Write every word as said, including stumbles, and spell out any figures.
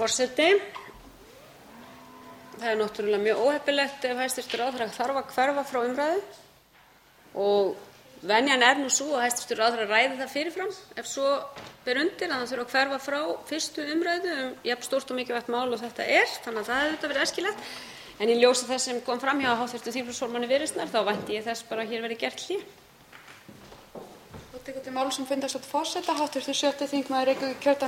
forseti. Það er náttúrulega mjög óheppilegt ef hæstv. ráðherra þarf að hverfa frá umræðu og venjan er nú sú að hæstv. ráðherra ræði það fyrirfram ef svo ber undir að hann þurfi að hverfa frá fyrstu umræðu um jafn stórt og mikilvægt mál og þetta er, þannig að það hefði auðvitað verið æskilegt. En í ljósi þess sem kom fram hjá hv. þingflokksformanni Viðreisnar þá vænti ég þess bara að hér verði gert hlé. tekur til máls um fundarstjórn forseta, háttvirtur sjötti þingmaður Reykjavíkurkjördæmis